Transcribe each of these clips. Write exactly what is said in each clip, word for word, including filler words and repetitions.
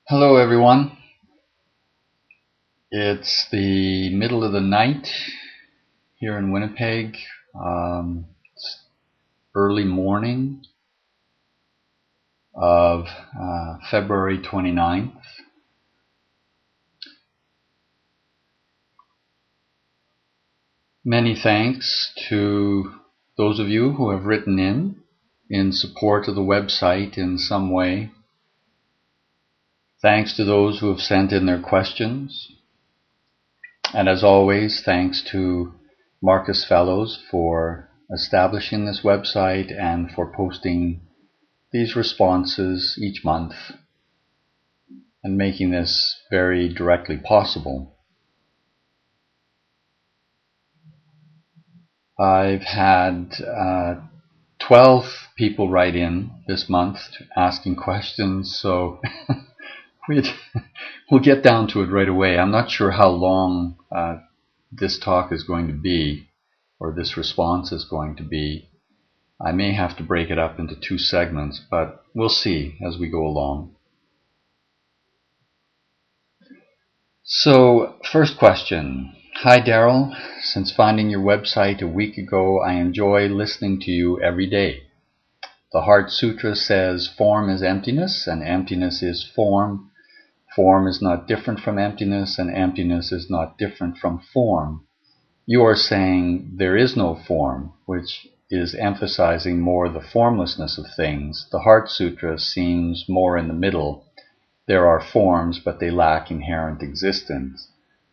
Hello everyone. It's the middle of the night here in Winnipeg. Um, it's early morning of uh, February twenty-ninth. Many thanks to those of you who have written in in support of the website in some way. Thanks to those who have sent in their questions. And as always, thanks to Marcus Fellows for establishing this website and for posting these responses each month and making this very directly possible. I've had uh, twelve people write in this month asking questions, so we'd, we'll get down to it right away. I'm not sure how long uh, this talk is going to be, or this response is going to be. I may have to break it up into two segments, but we'll see as we go along. So, first question. Hi Daryl, since finding your website a week ago, I enjoy listening to you every day. The Heart Sutra says form is emptiness and emptiness is form. Form is not different from emptiness and emptiness is not different from form. You are saying there is no form, which is emphasizing more the formlessness of things. The Heart Sutra seems more in the middle. There are forms, but they lack inherent existence.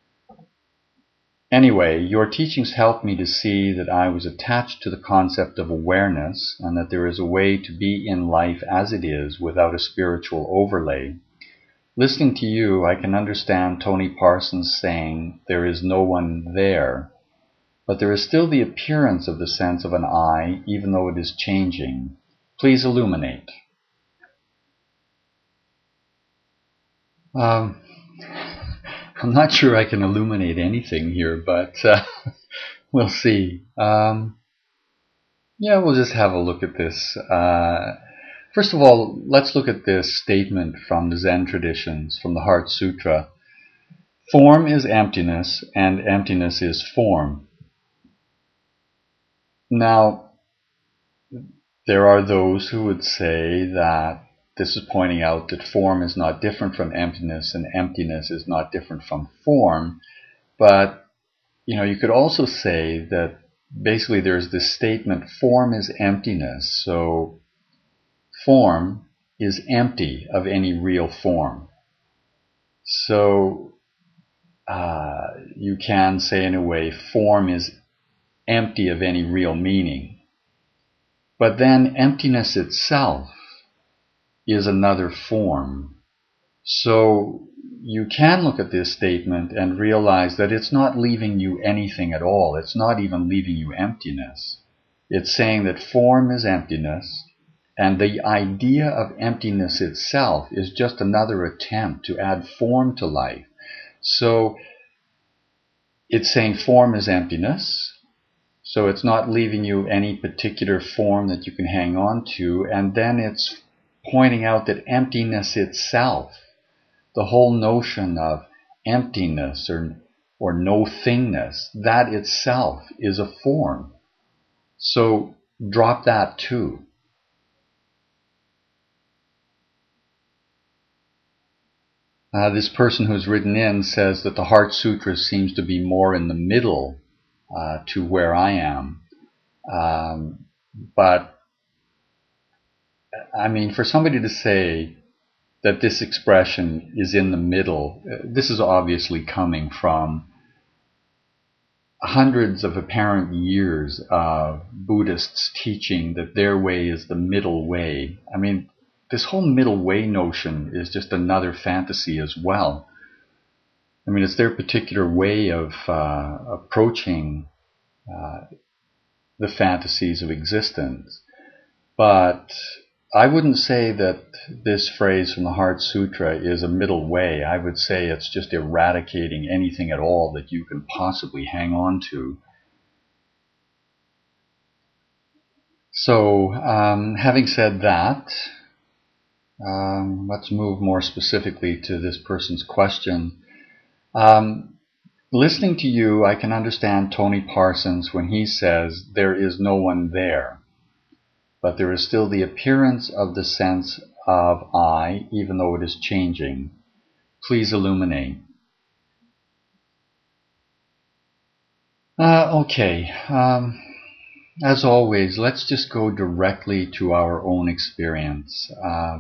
Anyway, your teachings helped me to see that I was attached to the concept of awareness and that there is a way to be in life as it is without a spiritual overlay. Listening to you, I can understand Tony Parsons saying there is no one there, but there is still the appearance of the sense of an I, even though it is changing. Please illuminate. Um, I'm not sure I can illuminate anything here, but uh, we'll see. Um, yeah, we'll just have a look at this. Uh, first of all, let's look at this statement from the Zen traditions, from the Heart Sutra. Form is emptiness, and emptiness is form. Now, there are those who would say that this is pointing out that form is not different from emptiness and emptiness is not different from form. But, you know, you could also say that basically there's this statement, form is emptiness. So form is empty of any real form. So uh, you can say in a way, form is empty of any real meaning. But then emptiness itself is another form. So you can look at this statement and realize that it's not leaving you anything at all. It's not even leaving you emptiness. It's saying that form is emptiness, and the idea of emptiness itself is just another attempt to add form to life. So it's saying form is emptiness, so it's not leaving you any particular form that you can hang on to, and then it's pointing out that emptiness itself, the whole notion of emptiness or or no thingness, that itself is a form. So drop that too. Uh, this person who's written in says that the Heart Sutra seems to be more in the middle uh, to where I am. Um, but I mean, for somebody to say that this expression is in the middle, this is obviously coming from hundreds of apparent years of Buddhists teaching that their way is the middle way. I mean, this whole middle way notion is just another fantasy as well. I mean, it's their particular way of uh, approaching uh, the fantasies of existence. But I wouldn't say that this phrase from the Heart Sutra is a middle way. I would say it's just eradicating anything at all that you can possibly hang on to. So, um, having said that, Um, let's move more specifically to this person's question. Um, listening to you, I can understand Tony Parsons when he says there is no one there, but there is still the appearance of the sense of I, even though it is changing. Please illuminate. Uh, okay. Um, as always, let's just go directly to our own experience. Uh,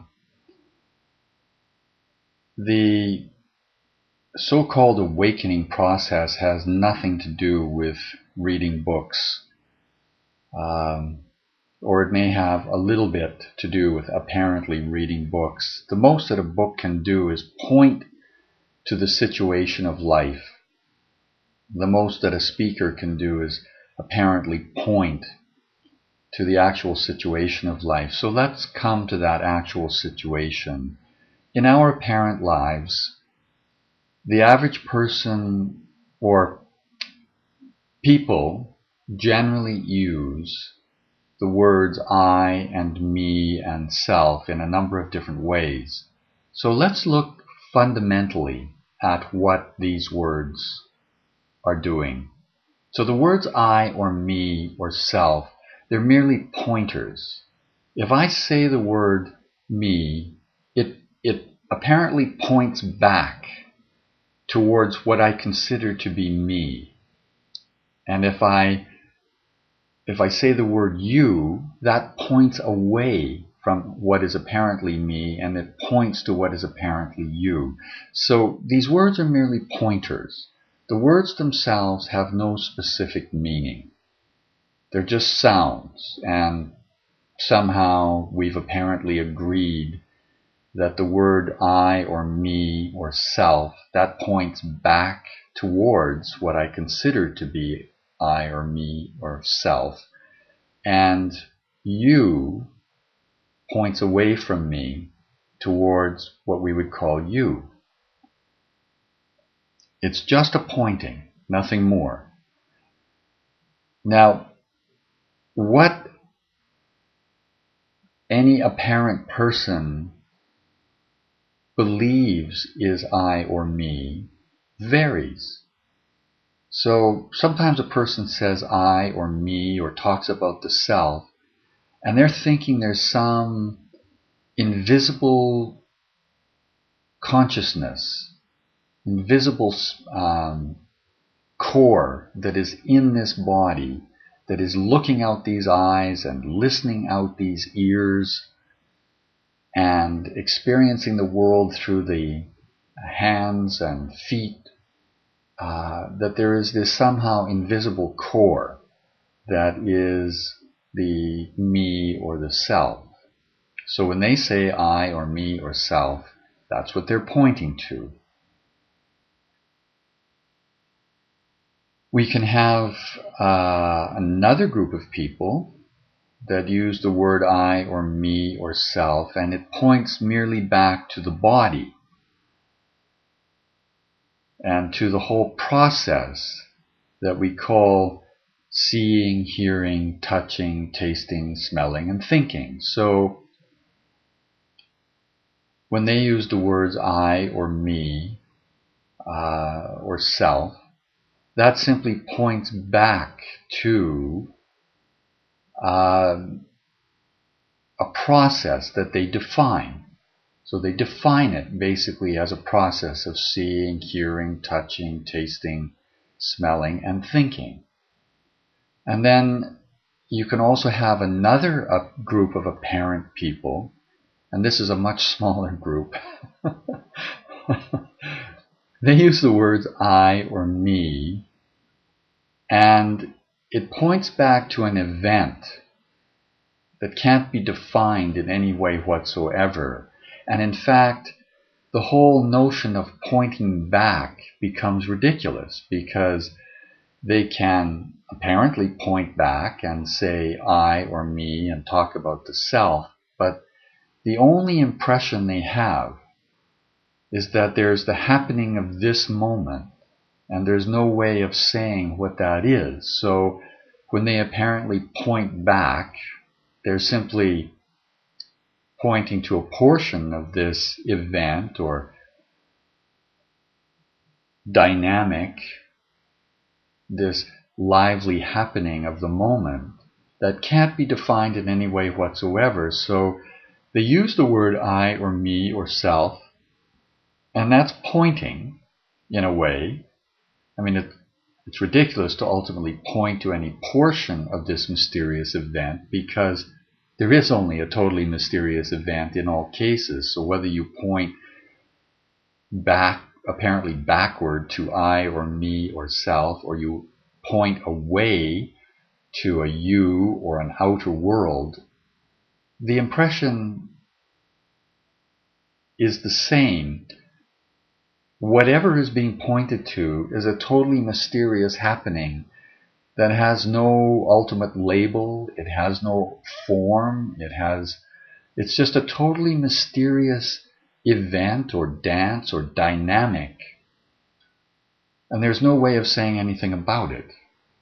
the so-called awakening process has nothing to do with reading books, um, or it may have a little bit to do with apparently reading books. The most that a book can do is point to the situation of life. The most that a speaker can do is apparently point to the actual situation of life. So let's come to that actual situation. In our apparent lives, the average person or people generally use the words I and me and self in a number of different ways. So let's look fundamentally at what these words are doing. So the words I or me or self, they're merely pointers. If I say the word me, it, it apparently points back towards what I consider to be me. And if I if I say the word you, that points away from what is apparently me, and it points to what is apparently you. So these words are merely pointers. The words themselves have no specific meaning. They're just sounds, and somehow we've apparently agreed that the word I or me or self, that points back towards what I consider to be I or me or self, and you points away from me towards what we would call you. It's just a pointing, nothing more. Now, what any apparent person believes is I or me varies. So sometimes a person says I or me or talks about the self, and they're thinking there's some invisible consciousness, invisible um, core that is in this body, that is looking out these eyes and listening out these ears and experiencing the world through the hands and feet. Uh, that there is this somehow invisible core that is the me or the self. So when they say I or me or self, that's what they're pointing to. We can have uh, another group of people that use the word I or me or self, and it points merely back to the body and to the whole process that we call seeing, hearing, touching, tasting, smelling, and thinking. So when they use the words I or me uh, or self, that simply points back to uh, a process that they define. So they define it basically as a process of seeing, hearing, touching, tasting, smelling, and thinking. And then you can also have another uh, group of apparent people, and this is a much smaller group. They use the words I or me, and it points back to an event that can't be defined in any way whatsoever. And in fact, the whole notion of pointing back becomes ridiculous, because they can apparently point back and say I or me and talk about the self, but the only impression they have is that there's the happening of this moment, and there's no way of saying what that is. So when they apparently point back, they're simply pointing to a portion of this event or dynamic, this lively happening of the moment that can't be defined in any way whatsoever. So they use the word I or me or self, and that's pointing in a way. I mean, it, it's ridiculous to ultimately point to any portion of this mysterious event, because there is only a totally mysterious event in all cases. So whether you point back, apparently backward, to I or me or self, or you point away to a you or an outer world, the impression is the same. Whatever is being pointed to is a totally mysterious happening that has no ultimate label, it has no form, it has, it's just a totally mysterious event or dance or dynamic. And there's no way of saying anything about it.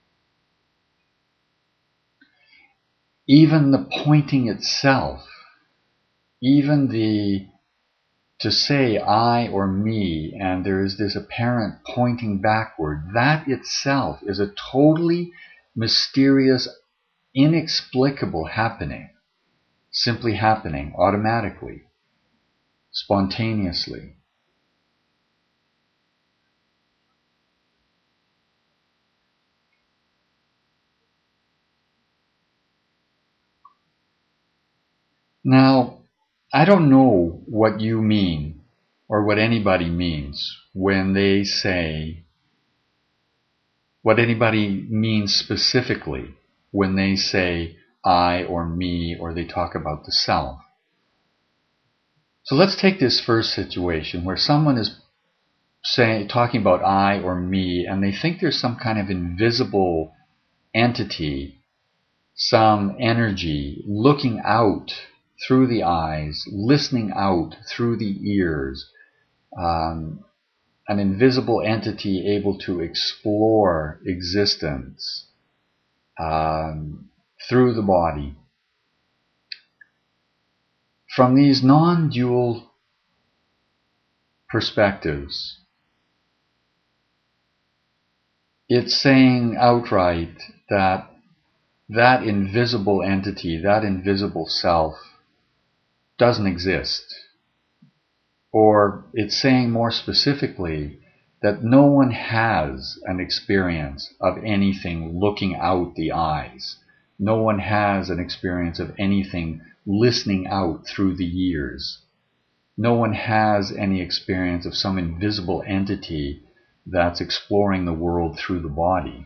Even the pointing itself, even the to say I or me, and there is this apparent pointing backward, that itself is a totally mysterious, inexplicable happening, simply happening automatically, spontaneously. Now, I don't know what you mean, or what anybody means, when they say, what anybody means specifically when they say I or me, or they talk about the self. So let's take this first situation where someone is saying, talking about I or me, and they think there's some kind of invisible entity, some energy looking out through the eyes, listening out through the ears, um, an invisible entity able to explore existence um, through the body. From these non-dual perspectives, it's saying outright that that invisible entity, that invisible self, doesn't exist. Or it's saying more specifically that no one has an experience of anything looking out the eyes. No one has an experience of anything listening out through the ears. No one has any experience of some invisible entity that's exploring the world through the body.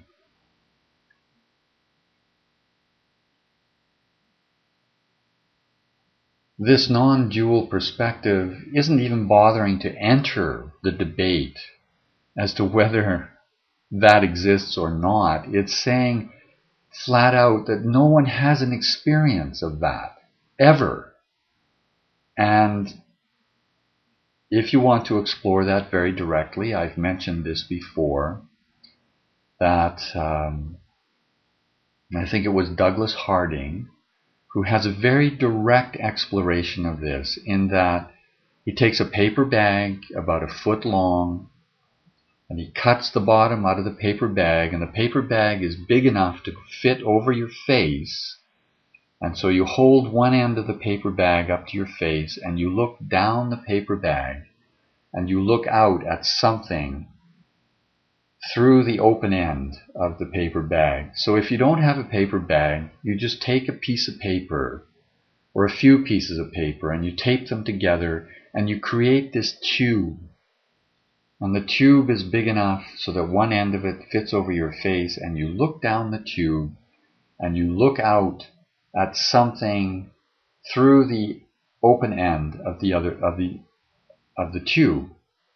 This non-dual perspective isn't even bothering to enter the debate as to whether that exists or not. It's saying flat out that no one has an experience of that, ever. And if you want to explore that very directly, I've mentioned this before, that um, I think it was Douglas Harding who has a very direct exploration of this, in that he takes a paper bag about a foot long and he cuts the bottom out of the paper bag, and the paper bag is big enough to fit over your face. And so you hold one end of the paper bag up to your face and you look down the paper bag and you look out at something through the open end of the paper bag. So if you don't have a paper bag, you just take a piece of paper or a few pieces of paper and you tape them together and you create this tube. And the tube is big enough so that one end of it fits over your face, and you look down the tube and you look out at something through the open end of the other of the of the tube.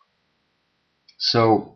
So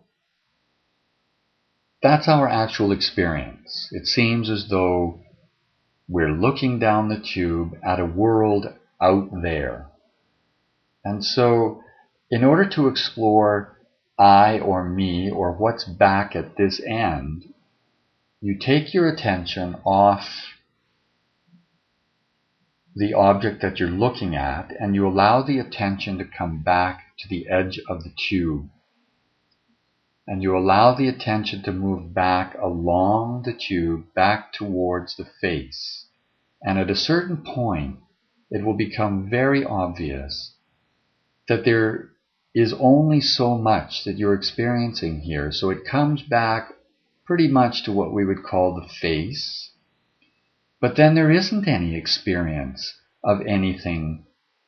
that's our actual experience. It seems as though we're looking down the tube at a world out there. And so in order to explore I or me, or what's back at this end, you take your attention off the object that you're looking at, and you allow the attention to come back to the edge of the tube. And you allow the attention to move back along the tube, back towards the face. And at a certain point, it will become very obvious that there is only so much that you're experiencing here. So it comes back pretty much to what we would call the face. But then there isn't any experience of anything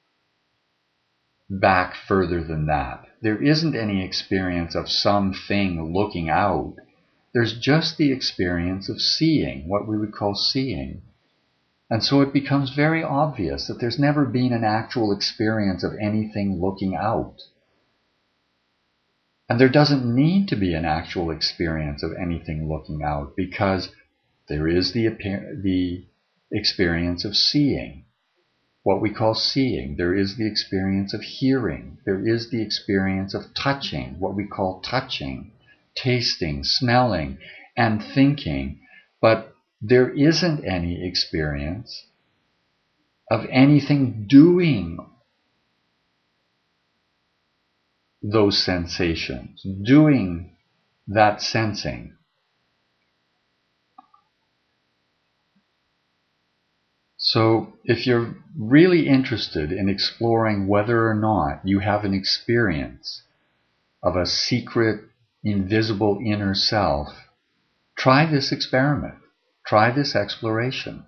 back further than that. There isn't any experience of something looking out. There's just the experience of seeing, what we would call seeing. And so it becomes very obvious that there's never been an actual experience of anything looking out. And there doesn't need to be an actual experience of anything looking out, because there is the, the experience of seeing, what we call seeing. There is the experience of hearing. There is the experience of touching, what we call touching, tasting, smelling, and thinking. But there isn't any experience of anything doing those sensations, doing that sensing. So if you're really interested in exploring whether or not you have an experience of a secret, invisible inner self, try this experiment. Try this exploration.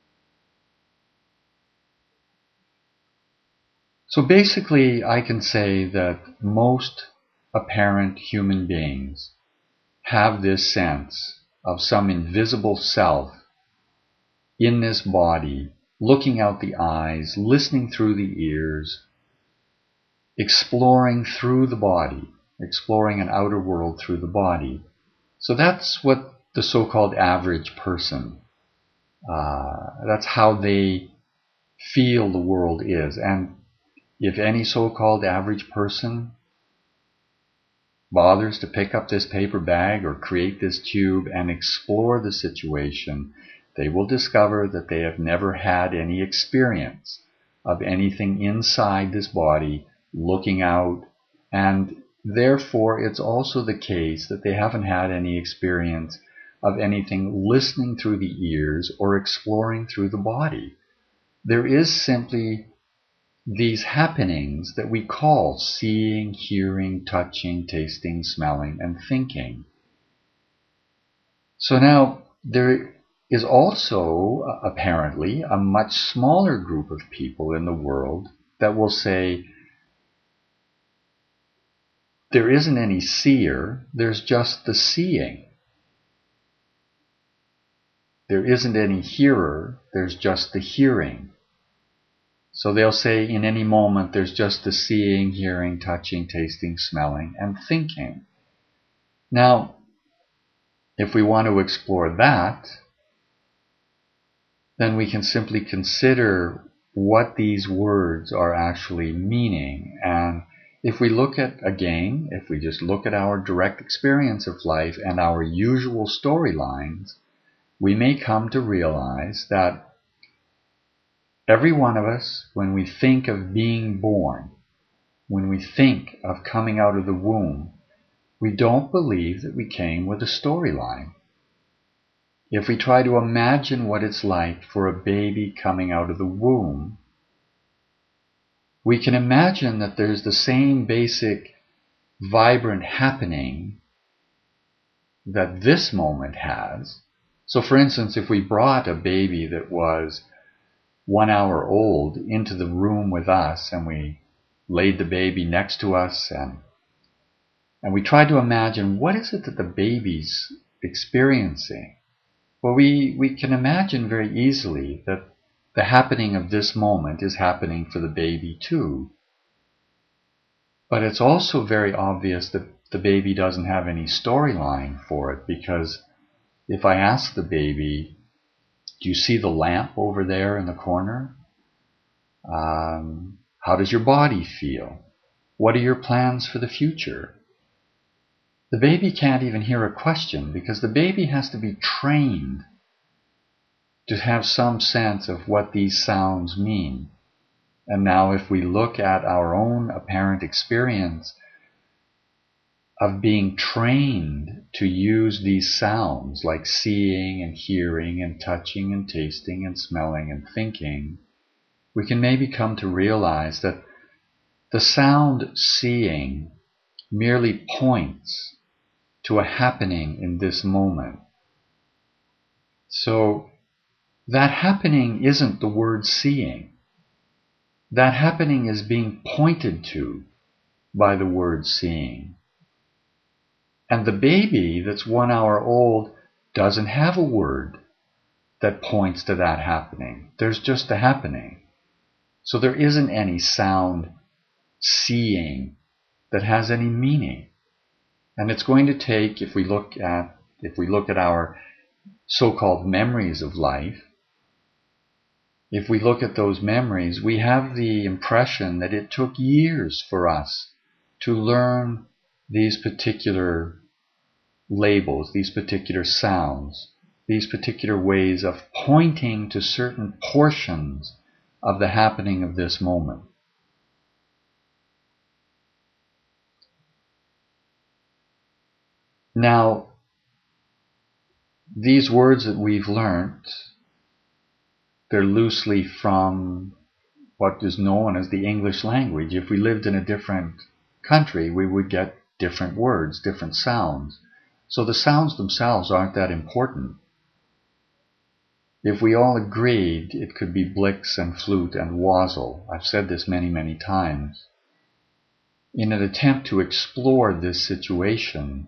So basically, I can say that most apparent human beings have this sense of some invisible self in this body, looking out the eyes, listening through the ears, exploring through the body, exploring an outer world through the body. So that's what the so-called average person, uh, that's how they feel the world is. And if any so-called average person bothers to pick up this paper bag or create this tube and explore the situation, they will discover that they have never had any experience of anything inside this body looking out, and therefore it's also the case that they haven't had any experience of anything listening through the ears or exploring through the body. There is simply these happenings that we call seeing, hearing, touching, tasting, smelling, and thinking. So now there is also uh, apparently a much smaller group of people in the world that will say there isn't any seer, there's just the seeing. There isn't any hearer, there's just the hearing. So they'll say in any moment there's just the seeing, hearing, touching, tasting, smelling, and thinking. Now, if we want to explore that, then we can simply consider what these words are actually meaning. And if we look at, again, if we just look at our direct experience of life and our usual storylines, we may come to realize that every one of us, when we think of being born, when we think of coming out of the womb, we don't believe that we came with a storyline. If we try to imagine what it's like for a baby coming out of the womb, we can imagine that there's the same basic vibrant happening that this moment has. So for instance, if we brought a baby that was one hour old into the room with us, and we laid the baby next to us, and and we tried to imagine what is it that the baby's experiencing. Well, we, we can imagine very easily that the happening of this moment is happening for the baby too. But it's also very obvious that the baby doesn't have any storyline for it, because if I ask the baby, do you see the lamp over there in the corner? Um, how does your body feel? What are your plans for the future? The baby can't even hear a question, because the baby has to be trained to have some sense of what these sounds mean. And now if we look at our own apparent experience of being trained to use these sounds, like seeing and hearing and touching and tasting and smelling and thinking, we can maybe come to realize that the sound seeing merely points to a happening in this moment. So that happening isn't the word seeing. That happening is being pointed to by the word seeing. And the baby that's one hour old doesn't have a word that points to that happening. There's just a happening. So there isn't any sound seeing that has any meaning. And it's going to take, if we look at if we look at our so-called memories of life, if we look at those memories, we have the impression that it took years for us to learn these particular labels, these particular sounds, these particular ways of pointing to certain portions of the happening of this moment. Now, these words that we've learnt, they're loosely from what is known as the English language. If we lived in a different country, we would get different words, different sounds. So the sounds themselves aren't that important. If we all agreed it could be Blix and flute and wassail, I've said this many, many times, in an attempt to explore this situation.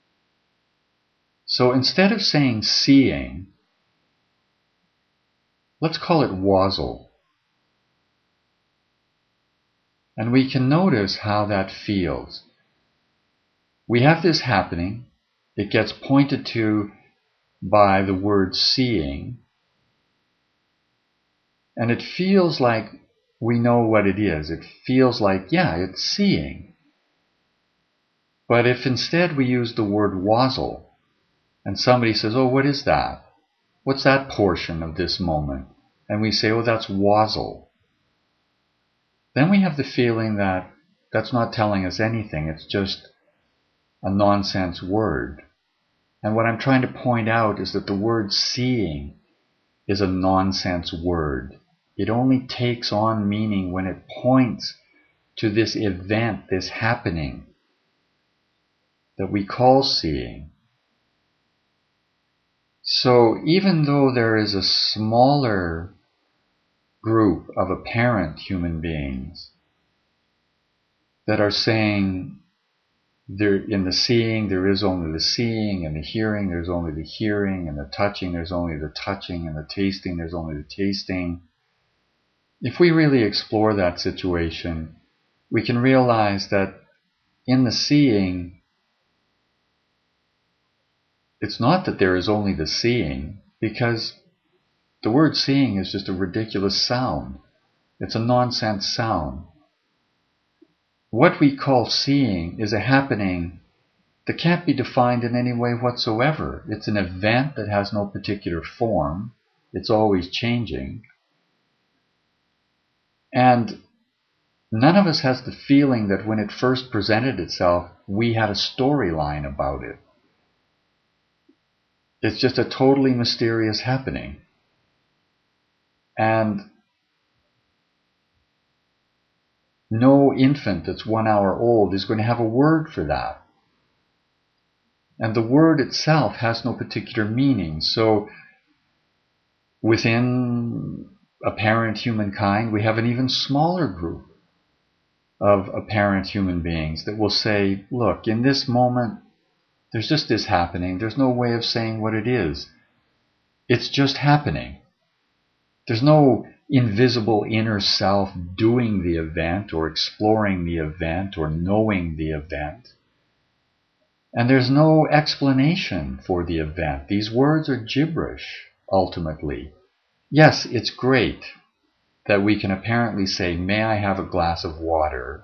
So instead of saying seeing, let's call it wassail. And we can notice how that feels. We have this happening. It gets pointed to by the word seeing. And it feels like we know what it is. It feels like, yeah, it's seeing. But if instead we use the word wassail, and somebody says, oh, what is that? What's that portion of this moment? And we say, oh, that's wassail. Then we have the feeling that that's not telling us anything. It's just a nonsense word. And what I'm trying to point out is that the word seeing is a nonsense word. It only takes on meaning when it points to this event, this happening that we call seeing. So even though there is a smaller group of apparent human beings that are saying there, in the seeing there is only the seeing, and the hearing there's only the hearing, and the touching there's only the touching, and the tasting there's only the tasting, if we really explore that situation, we can realize that in the seeing, it's not that there is only the seeing, because the word seeing is just a ridiculous sound. It's a nonsense sound. What we call seeing is a happening that can't be defined in any way whatsoever. It's an event that has no particular form. It's always changing. And none of us has the feeling that when it first presented itself, we had a storyline about it. It's just a totally mysterious happening. And no infant that's one hour old is going to have a word for that. And the word itself has no particular meaning. So within apparent humankind, we have an even smaller group of apparent human beings that will say, look, in this moment, there's just this happening. There's no way of saying what it is. It's just happening. There's no invisible inner self doing the event or exploring the event or knowing the event. And there's no explanation for the event. These words are gibberish, ultimately. Yes, it's great that we can apparently say, may I have a glass of water,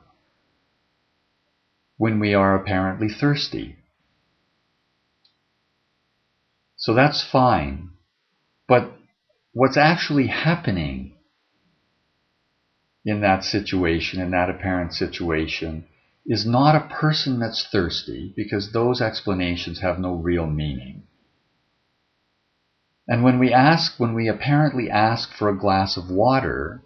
when we are apparently thirsty. So that's fine. But what's actually happening in that situation, in that apparent situation, is not a person that's thirsty, because those explanations have no real meaning. And when we ask, when we apparently ask for a glass of water,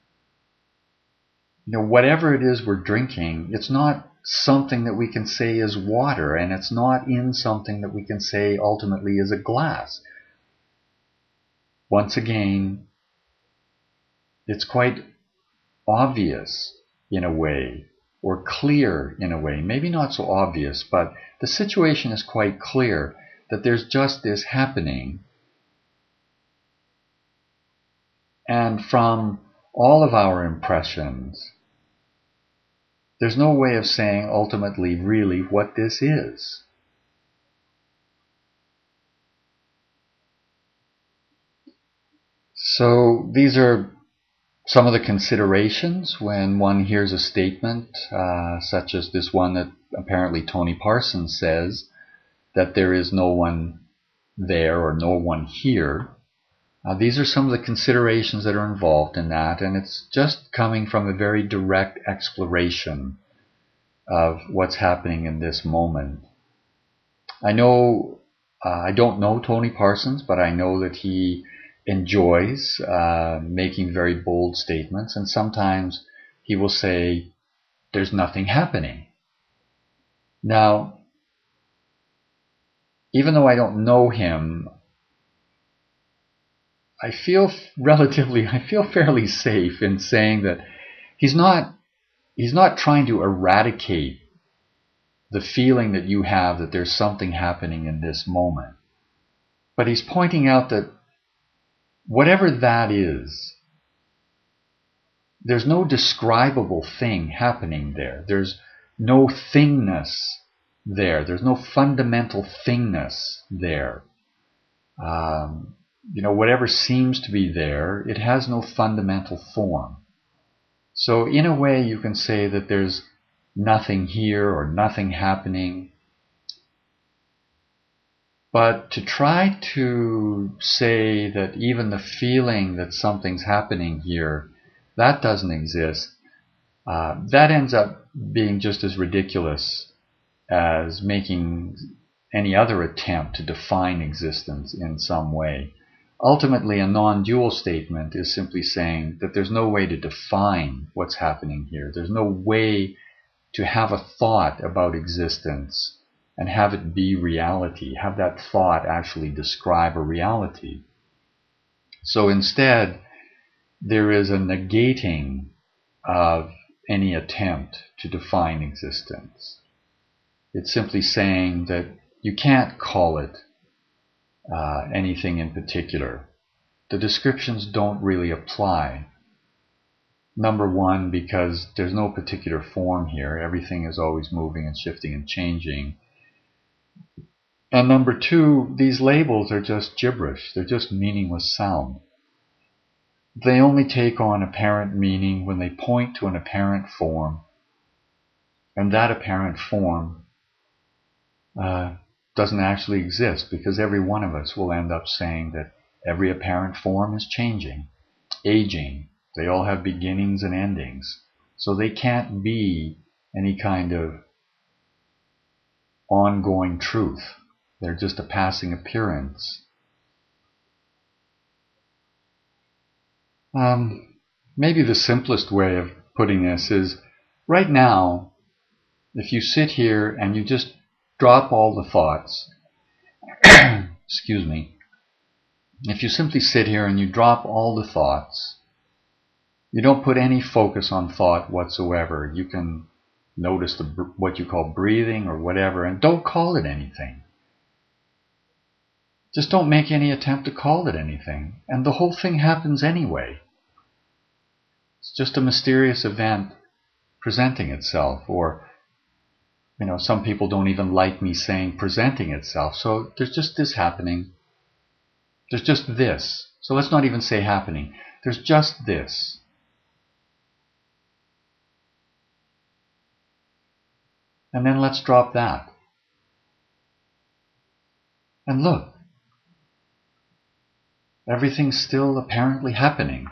you know, whatever it is we're drinking, it's not something that we can say is water, and it's not in something that we can say ultimately is a glass. Once again, it's quite obvious in a way, or clear in a way, maybe not so obvious, but the situation is quite clear that there's just this happening. And from all of our impressions, there's no way of saying ultimately really what this is. So these are some of the considerations when one hears a statement uh, such as this one that apparently Tony Parsons says, that there is no one there or no one here. Uh, these are some of the considerations that are involved in that, and it's just coming from a very direct exploration of what's happening in this moment. I know, uh, I don't know Tony Parsons, but I know that he enjoys uh, making very bold statements, and sometimes he will say, there's nothing happening. Now, even though I don't know him, I feel relatively, I feel fairly safe in saying that he's not, he's not trying to eradicate the feeling that you have that there's something happening in this moment. But he's pointing out that whatever that is, there's no describable thing happening there. There's no thingness there. There's no fundamental thingness there. Um, you know, whatever seems to be there, it has no fundamental form. So in a way, you can say that there's nothing here or nothing happening. But to try to say that even the feeling that something's happening here, that doesn't exist, uh, that ends up being just as ridiculous as making any other attempt to define existence in some way. Ultimately, a non-dual statement is simply saying that there's no way to define what's happening here. There's no way to have a thought about existence and have it be reality, have that thought actually describe a reality. So instead, there is a negating of any attempt to define existence. It's simply saying that you can't call it uh, anything in particular. The descriptions don't really apply. Number one, because there's no particular form here. Everything is always moving and shifting and changing. And number two, these labels are just gibberish. They're just meaningless sound. They only take on apparent meaning when they point to an apparent form. And that apparent form uh, doesn't actually exist, because every one of us will end up saying that every apparent form is changing, aging. They all have beginnings and endings. So they can't be any kind of ongoing truth. They're just a passing appearance. Um, maybe the simplest way of putting this is, right now, if you sit here and you just drop all the thoughts, excuse me, if you simply sit here and you drop all the thoughts, you don't put any focus on thought whatsoever. You can notice the, what you call breathing or whatever, and don't call it anything. Just don't make any attempt to call it anything, and the whole thing happens anyway. It's just a mysterious event presenting itself, or, you know, some people don't even like me saying presenting itself. So there's just this happening. There's just this. So let's not even say happening. There's just this. And then let's drop that. And look. everything's still apparently happening.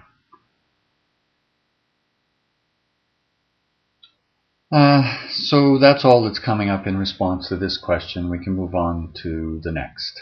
Uh, so that's all that's coming up in response to this question. We can move on to the next.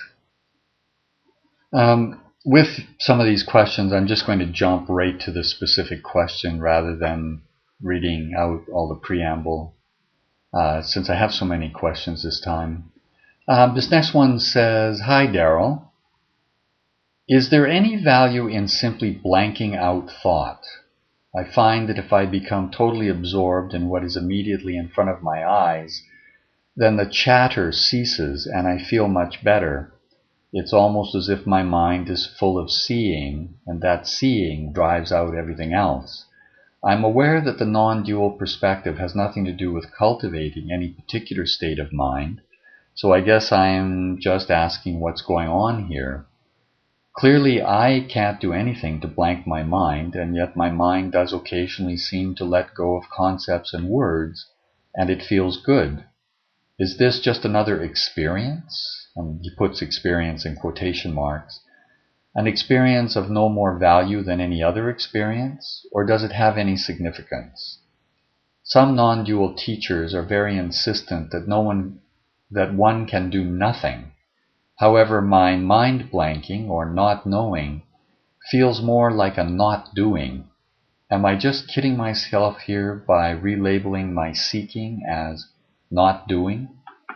Um, with some of these questions, I'm just going to jump right to the specific question rather than reading out all the preamble, uh, since I have so many questions this time. Um, this next one says, "Hi Daryl, is there any value in simply blanking out thought? I find that if I become totally absorbed in what is immediately in front of my eyes, then the chatter ceases and I feel much better. It's almost as if my mind is full of seeing, and that seeing drives out everything else. I'm aware that the non-dual perspective has nothing to do with cultivating any particular state of mind, so I guess I'm just asking what's going on here. Clearly, I can't do anything to blank my mind, and yet my mind does occasionally seem to let go of concepts and words, and it feels good. Is this just another experience?" And he puts experience in quotation marks. "An experience of no more value than any other experience, or does it have any significance? Some non-dual teachers are very insistent that no one, that one can do nothing. However, my mind blanking or not knowing feels more like a not doing. Am I just kidding myself here by relabeling my seeking as not doing?"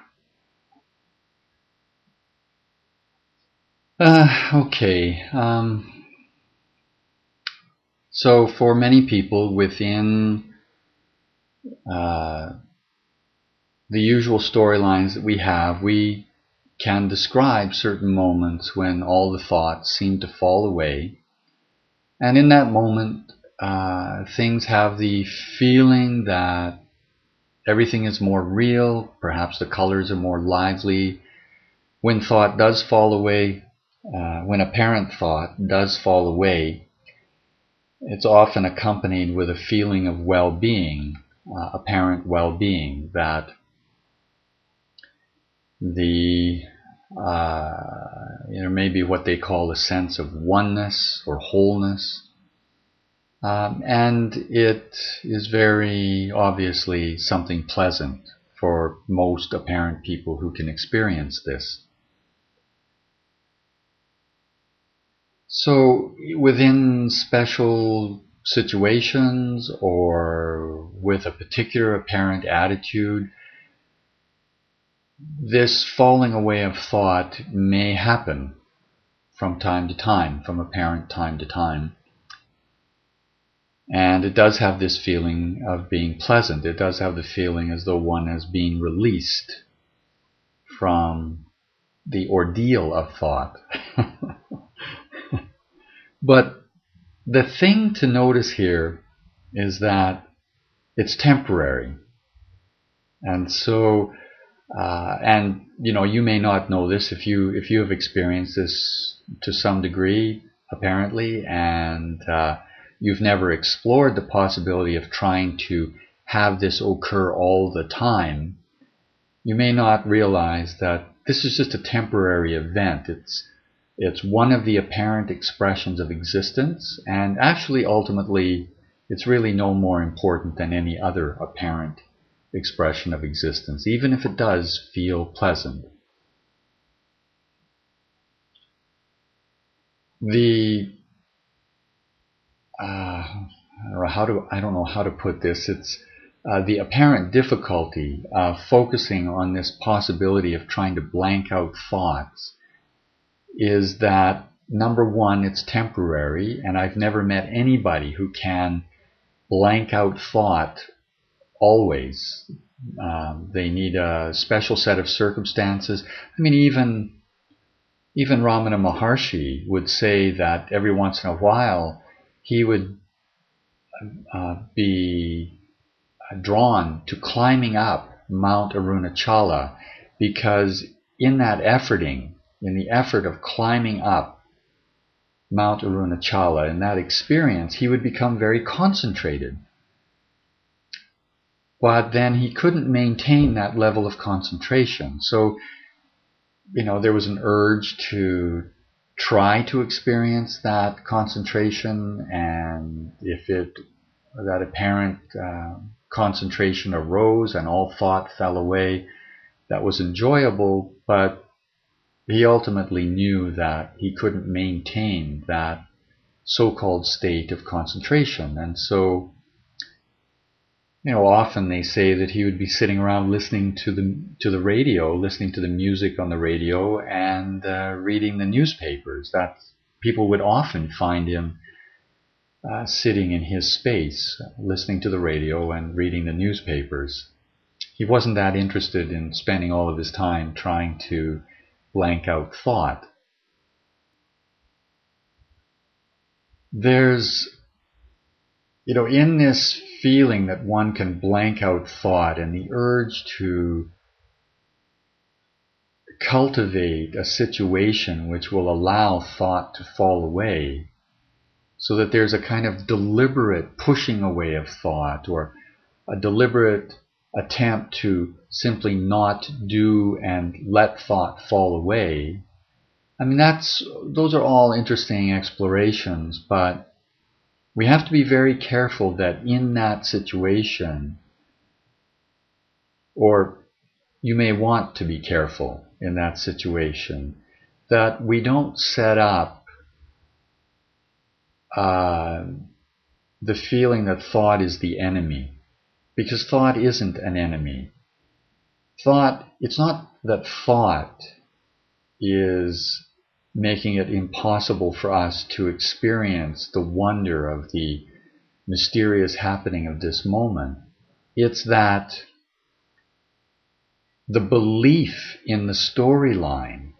Uh, okay. Um, so for many people within uh, the usual storylines that we have, we can describe certain moments when all the thoughts seem to fall away. And in that moment, uh, things have the feeling that everything is more real, perhaps the colors are more lively. When thought does fall away, uh, when apparent thought does fall away, it's often accompanied with a feeling of well-being, uh, apparent well-being, that the uh, you know, maybe what they call a sense of oneness or wholeness. Um, and it is very obviously something pleasant for most apparent people who can experience this. So within special situations or with a particular apparent attitude, this falling away of thought may happen from time to time, from apparent time to time. And it does have this feeling of being pleasant. It does have the feeling as though one has been released from the ordeal of thought. But the thing to notice here is that it's temporary. And so, uh, and you know, you may not know this if you if you have experienced this to some degree, apparently, and uh, you've never explored the possibility of trying to have this occur all the time, you may not realize that this is just a temporary event. It's it's one of the apparent expressions of existence, and actually, ultimately, it's really no more important than any other apparent expression of existence, even if it does feel pleasant. The uh, how do I don't know how to put this. It's uh, the apparent difficulty of focusing on this possibility of trying to blank out thoughts is that, number one, it's temporary, and I've never met anybody who can blank out thought always. Um, they need a special set of circumstances. I mean, even even Ramana Maharshi would say that every once in a while he would uh, be drawn to climbing up Mount Arunachala, because in that efforting, in the effort of climbing up Mount Arunachala, in that experience, he would become very concentrated. But then he couldn't maintain that level of concentration. So, you know, there was an urge to try to experience that concentration, and if it that apparent uh, concentration arose and all thought fell away, that was enjoyable, but he ultimately knew that he couldn't maintain that so-called state of concentration. And so, you know, often they say that he would be sitting around listening to the to the radio, listening to the music on the radio, and uh, reading the newspapers. That people would often find him uh, sitting in his space, listening to the radio and reading the newspapers. He wasn't that interested in spending all of his time trying to blank out thought. There's, you know, in this feeling that one can blank out thought and the urge to cultivate a situation which will allow thought to fall away, so that there's a kind of deliberate pushing away of thought, or a deliberate attempt to simply not do and let thought fall away. I mean, that's those are all interesting explorations, but we have to be very careful that in that situation, or you may want to be careful in that situation, that we don't set up uh, the feeling that thought is the enemy. Because thought isn't an enemy. Thought, it's not that thought is making it impossible for us to experience the wonder of the mysterious happening of this moment. It's that the belief in the storyline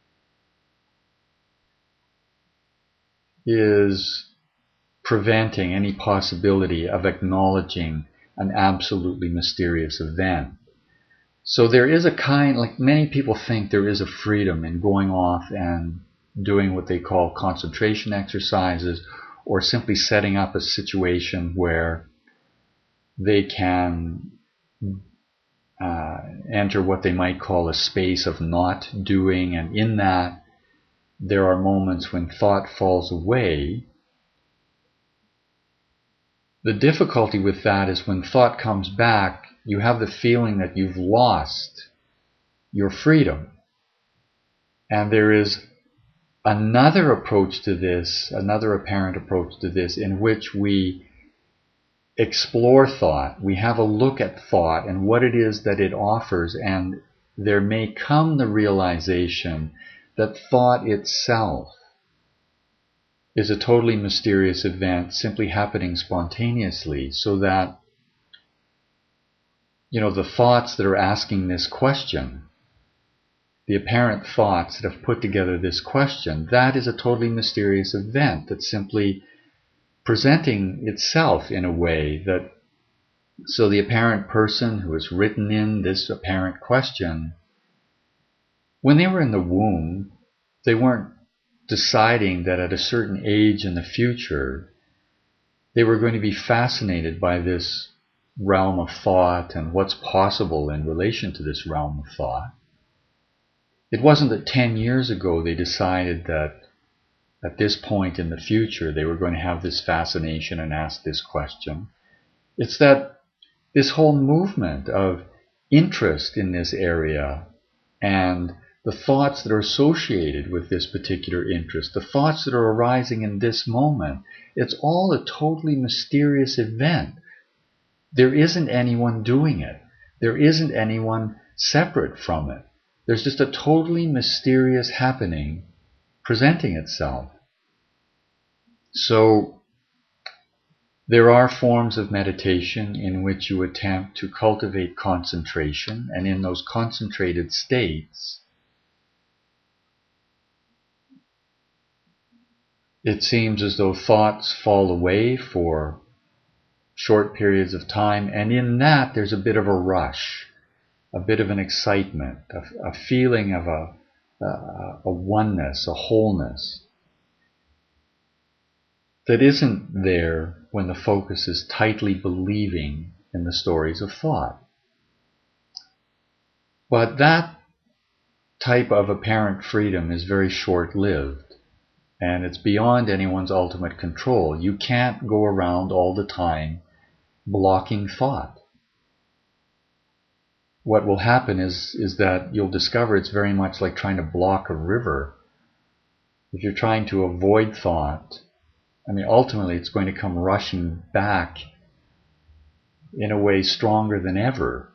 is preventing any possibility of acknowledging an absolutely mysterious event. So there is a kind, like many people think there is a freedom in going off and doing what they call concentration exercises, or simply setting up a situation where they can uh, enter what they might call a space of not doing, and in that there are moments when thought falls away. The difficulty with that is when thought comes back, you have the feeling that you've lost your freedom. And there is another approach to this, another apparent approach to this, in which we explore thought. We have a look at thought and what it is that it offers, and there may come the realization that thought itself is a totally mysterious event simply happening spontaneously, so that, you know, the thoughts that are asking this question, the apparent thoughts that have put together this question, that is a totally mysterious event that's simply presenting itself in a way that, so the apparent person who has written in this apparent question, when they were in the womb, they weren't deciding that at a certain age in the future they were going to be fascinated by this realm of thought and what's possible in relation to this realm of thought. It wasn't that ten years ago they decided that at this point in the future they were going to have this fascination and ask this question. It's that this whole movement of interest in this area and the thoughts that are associated with this particular interest, the thoughts that are arising in this moment, it's all a totally mysterious event. There isn't anyone doing it. There isn't anyone separate from it. There's just a totally mysterious happening presenting itself. So there are forms of meditation in which you attempt to cultivate concentration, and in those concentrated states, it seems as though thoughts fall away for short periods of time, and in that there's a bit of a rush, a bit of an excitement, a, a feeling of a, a, a oneness, a wholeness that isn't there when the focus is tightly believing in the stories of thought. But that type of apparent freedom is very short-lived. And it's beyond anyone's ultimate control. You can't go around all the time blocking thought. What will happen is, is that you'll discover it's very much like trying to block a river. If you're trying to avoid thought, I mean, ultimately it's going to come rushing back in a way stronger than ever.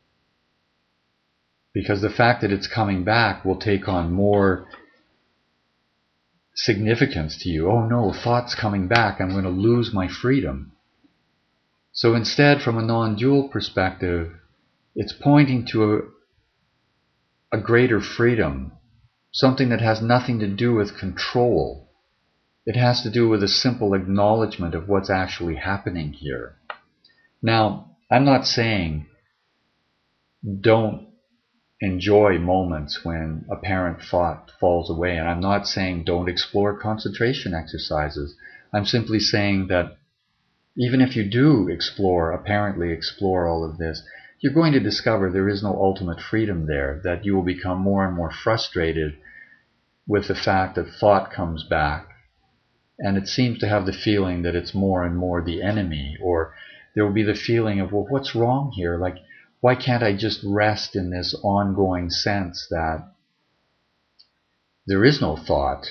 Because the fact that it's coming back will take on more significance to you. Oh no, thought's coming back, I'm going to lose my freedom. So instead, from a non-dual perspective, it's pointing to a, a greater freedom, something that has nothing to do with control. It has to do with a simple acknowledgement of what's actually happening here. Now, I'm not saying don't enjoy moments when apparent thought falls away, and I'm not saying don't explore concentration exercises. I'm simply saying that even if you do explore, apparently explore all of this, you're going to discover there is no ultimate freedom there, that you will become more and more frustrated with the fact that thought comes back, and it seems to have the feeling that it's more and more the enemy, or there will be the feeling of, well, what's wrong here? Like, why can't I just rest in this ongoing sense that there is no thought?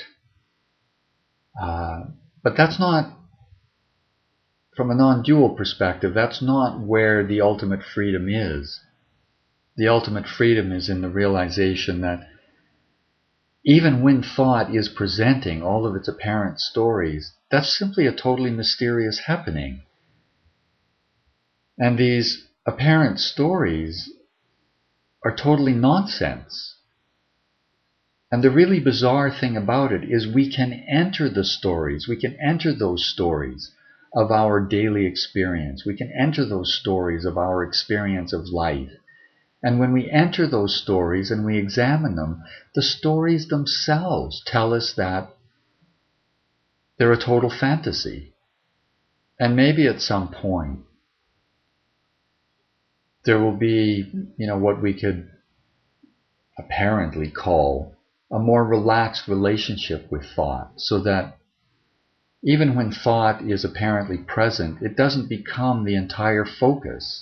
Uh, but that's not, from a non-dual perspective, that's not where the ultimate freedom is. The ultimate freedom is in the realization that even when thought is presenting all of its apparent stories, that's simply a totally mysterious happening. And these apparent stories are totally nonsense. And the really bizarre thing about it is we can enter the stories, we can enter those stories of our daily experience, we can enter those stories of our experience of life. And when we enter those stories and we examine them, the stories themselves tell us that they're a total fantasy. And maybe at some point there will be, you know, what we could apparently call a more relaxed relationship with thought, so that even when thought is apparently present, it doesn't become the entire focus.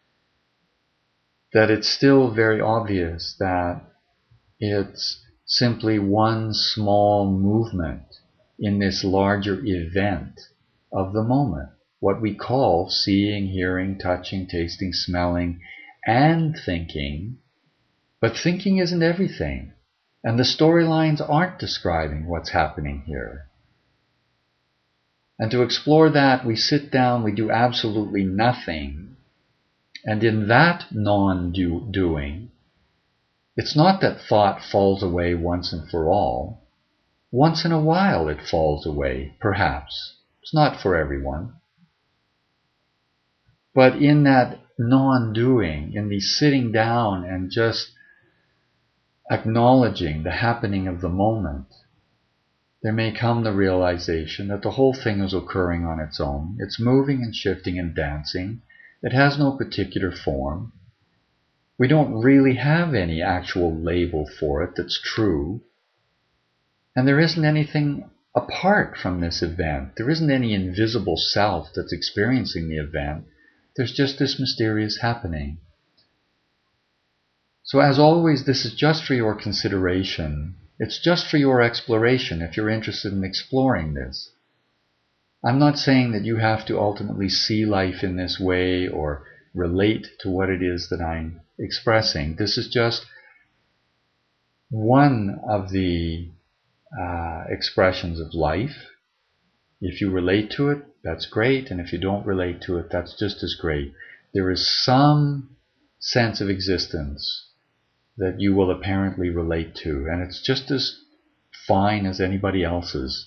That it's still very obvious that it's simply one small movement in this larger event of the moment. What we call seeing, hearing, touching, tasting, smelling, and thinking. But thinking isn't everything. And the storylines aren't describing what's happening here. And to explore that, we sit down, we do absolutely nothing. And in that non-doing, it's not that thought falls away once and for all. Once in a while it falls away, perhaps. It's not for everyone. But in that non-doing, in the sitting down and just acknowledging the happening of the moment, there may come the realization that the whole thing is occurring on its own. It's moving and shifting and dancing. It has no particular form. We don't really have any actual label for it that's true. And there isn't anything apart from this event. There isn't any invisible self that's experiencing the event. There's just this mysterious happening. So as always, this is just for your consideration. It's just for your exploration if you're interested in exploring this. I'm not saying that you have to ultimately see life in this way or relate to what it is that I'm expressing. This is just one of the uh, expressions of life. If you relate to it, that's great, and if you don't relate to it, that's just as great. There is some sense of existence that you will apparently relate to, and it's just as fine as anybody else's.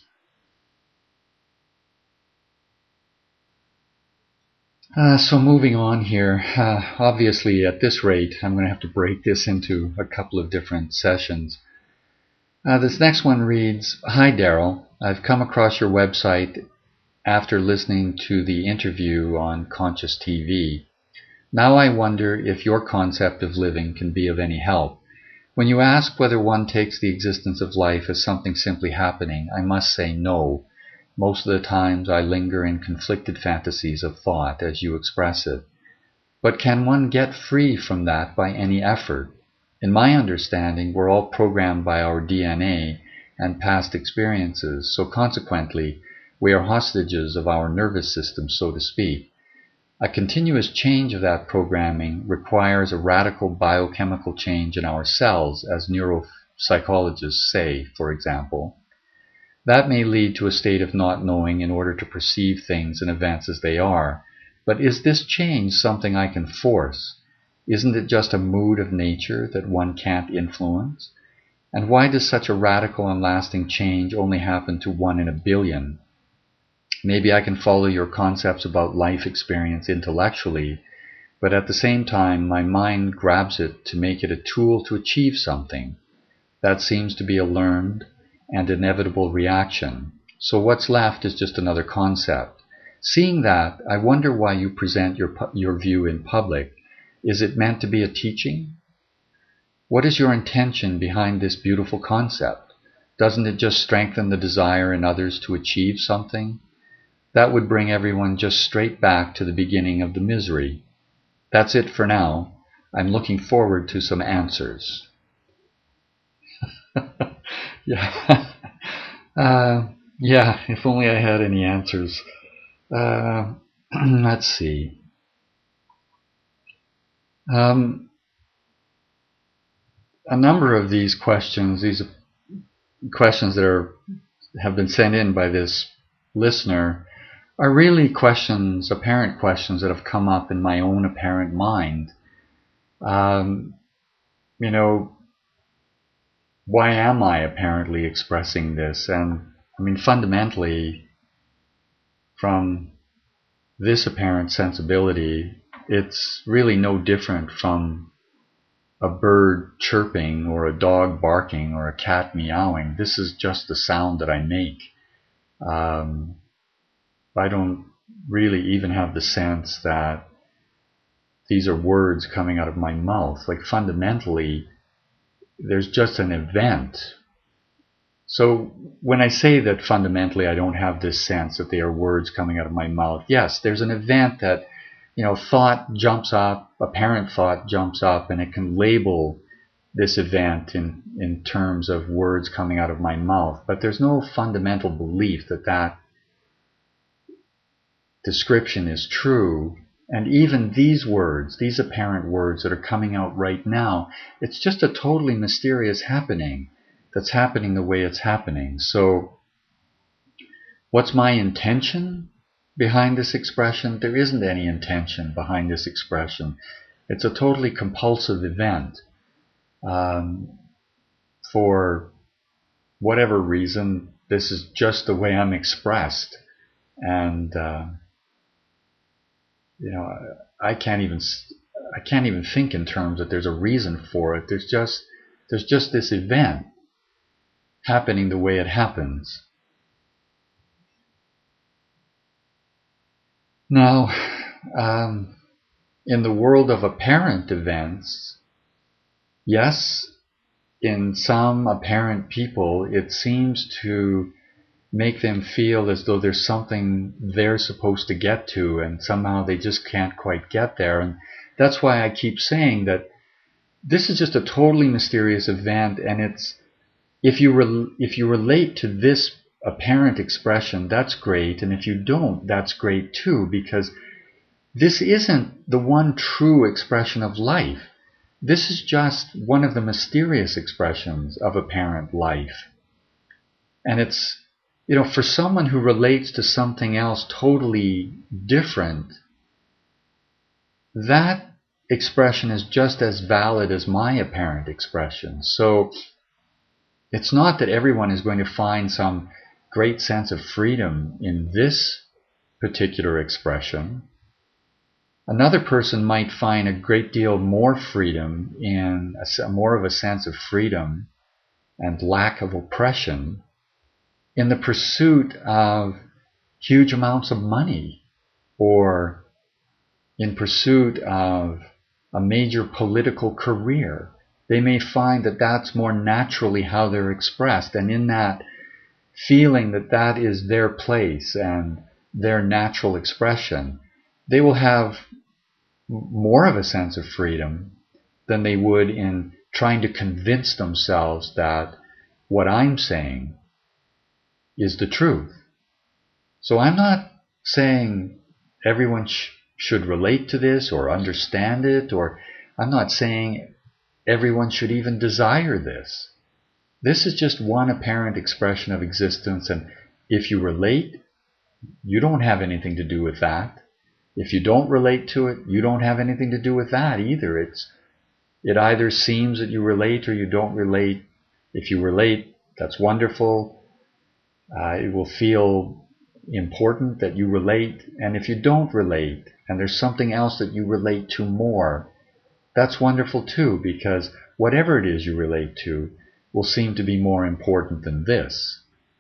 Uh, so moving on here, uh, obviously at this rate I'm going to have to break this into a couple of different sessions. Uh, this next one reads, "Hi Daryl, I've come across your website after listening to the interview on Conscious T V. Now I wonder if your concept of living can be of any help. When you ask whether one takes the existence of life as something simply happening, I must say no. Most of the times I linger in conflicted fantasies of thought, as you express it. But can one get free from that by any effort? In my understanding, we're all programmed by our D N A and past experiences, so consequently, we are hostages of our nervous system, so to speak. A continuous change of that programming requires a radical biochemical change in our cells, as neuropsychologists say, for example. That may lead to a state of not knowing in order to perceive things and events as they are. But is this change something I can force? Isn't it just a mood of nature that one can't influence? And why does such a radical and lasting change only happen to one in a billion? Maybe I can follow your concepts about life experience intellectually, but at the same time my mind grabs it to make it a tool to achieve something. That seems to be a learned and inevitable reaction. So what's left is just another concept. Seeing that, I wonder why you present your, your view in public. Is it meant to be a teaching? What is your intention behind this beautiful concept? Doesn't it just strengthen the desire in others to achieve something? That would bring everyone just straight back to the beginning of the misery. That's it for now. I'm looking forward to some answers. yeah. uh, yeah, if only I had any answers. Uh, let's see. Um, a number of these questions, these questions that are have been sent in by this listener, are really questions, apparent questions that have come up in my own apparent mind. Um, you know, why am I apparently expressing this? And I mean, fundamentally, from this apparent sensibility, it's really no different from a bird chirping or a dog barking or a cat meowing. This is just the sound that I make. Um, I don't really even have the sense that these are words coming out of my mouth. Like fundamentally, there's just an event. So when I say that fundamentally I don't have this sense that they are words coming out of my mouth, yes, there's an event that, you know, thought jumps up, apparent thought jumps up, and it can label this event in, in terms of words coming out of my mouth. But there's no fundamental belief that that description is true. And even these words, these apparent words that are coming out right now, it's just a totally mysterious happening that's happening the way it's happening. So what's my intention behind this expression? There isn't any intention behind this expression. It's a totally compulsive event. Um, for whatever reason, this is just the way I'm expressed. And uh, you know, I can't even I can't even think in terms that there's a reason for it. There's just there's just this event happening the way it happens. Now, um, in the world of apparent events, yes, in some apparent people, it seems to make them feel as though there's something they're supposed to get to, and somehow they just can't quite get there. And that's why I keep saying that this is just a totally mysterious event, and it's if you re- if you relate to this apparent expression, that's great, and if you don't, that's great too, because this isn't the one true expression of life. This is just one of the mysterious expressions of apparent life. And it's, you know, for someone who relates to something else totally different, that expression is just as valid as my apparent expression. So it's not that everyone is going to find some great sense of freedom in this particular expression. Another person might find a great deal more freedom in a, more of a sense of freedom and lack of oppression in the pursuit of huge amounts of money, or in pursuit of a major political career, they may find that that's more naturally how they're expressed, and in that feeling that that is their place and their natural expression, they will have more of a sense of freedom than they would in trying to convince themselves that what I'm saying is the truth. So I'm not saying everyone sh- should relate to this or understand it, or I'm not saying everyone should even desire this. This is just one apparent expression of existence, and if you relate, you don't have anything to do with that. If you don't relate to it, you don't have anything to do with that either. It's It either seems that you relate or you don't relate. If you relate, that's wonderful. Uh, it will feel important that you relate. And if you don't relate, and there's something else that you relate to more, that's wonderful too, because whatever it is you relate to will seem to be more important than this.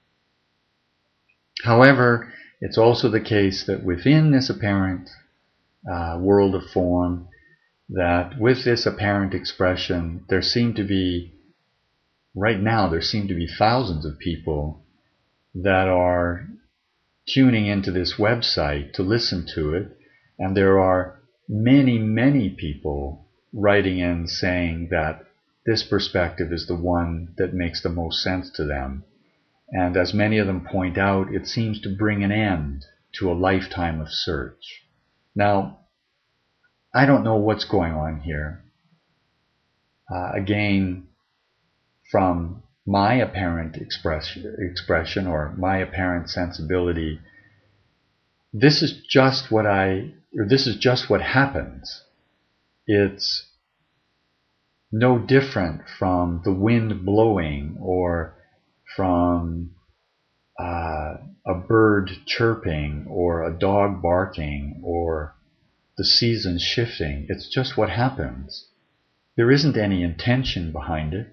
However, it's also the case that within this apparent uh, world of form, that with this apparent expression, there seem to be, right now, there seem to be thousands of people that are tuning into this website to listen to it, and there are many, many people writing in saying that this perspective is the one that makes the most sense to them. And as many of them point out, it seems to bring an end to a lifetime of search. Now, I don't know what's going on here. Uh, again, from my apparent express, expression or my apparent sensibility, this is just what I, or this is just what happens. It's no different from the wind blowing or from uh, a bird chirping or a dog barking or the seasons shifting. It's just what happens. There isn't any intention behind it.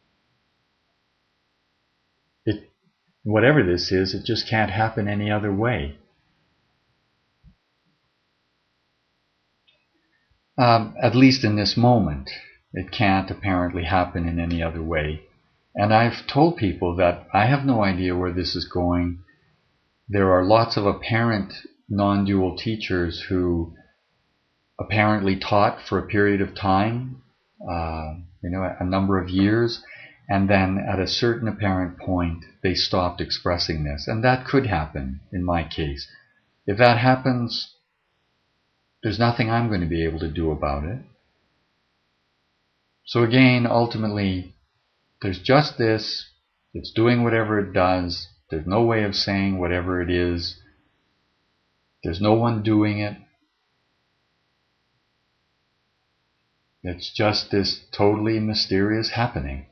It, whatever this is, it just can't happen any other way. Um, at least in this moment, it can't apparently happen in any other way. And I've told people that I have no idea where this is going. There are lots of apparent non-dual teachers who apparently taught for a period of time, uh, you know, a number of years, and then at a certain apparent point, they stopped expressing this. And that could happen in my case. If that happens, there's nothing I'm going to be able to do about it. So again, ultimately, there's just this. It's doing whatever it does. There's no way of saying whatever it is. There's no one doing it. It's just this totally mysterious happening.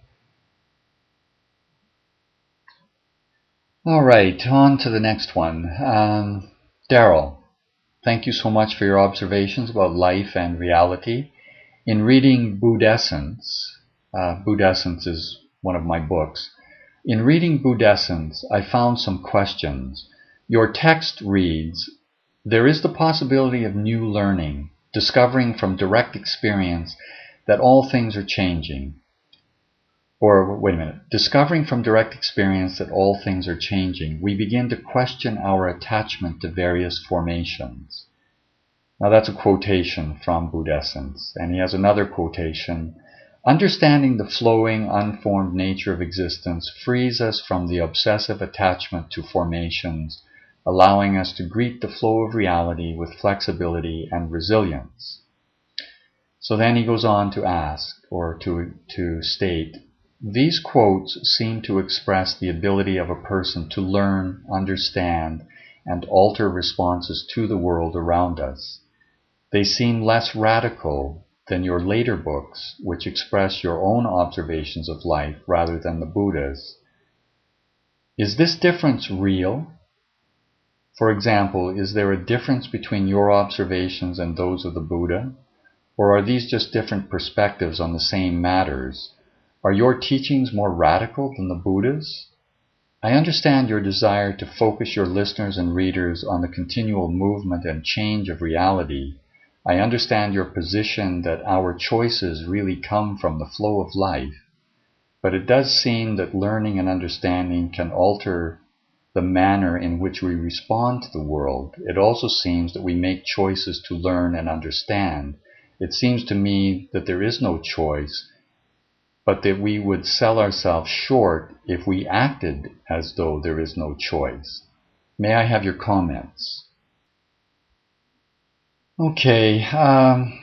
All right, on to the next one. Um, Daryl, thank you so much for your observations about life and reality. In reading Buddhessence, uh, Buddhessence is one of my books. In reading Buddhessence, I found some questions. Your text reads, "There is the possibility of new learning, discovering from direct experience that all things are changing." Or, wait a minute, discovering from direct experience that all things are changing, we begin to question our attachment to various formations. Now that's a quotation from Buddhessence. And he has another quotation. "Understanding the flowing, unformed nature of existence frees us from the obsessive attachment to formations, allowing us to greet the flow of reality with flexibility and resilience." So then he goes on to ask, or to, to state, "These quotes seem to express the ability of a person to learn, understand, and alter responses to the world around us. They seem less radical than your later books, which express your own observations of life rather than the Buddha's. Is this difference real? For example, is there a difference between your observations and those of the Buddha? Or are these just different perspectives on the same matters? Are your teachings more radical than the Buddha's? I understand your desire to focus your listeners and readers on the continual movement and change of reality, I understand your position that our choices really come from the flow of life, but it does seem that learning and understanding can alter the manner in which we respond to the world. It also seems that we make choices to learn and understand. It seems to me that there is no choice, but that we would sell ourselves short if we acted as though there is no choice. May I have your comments? Okay, um,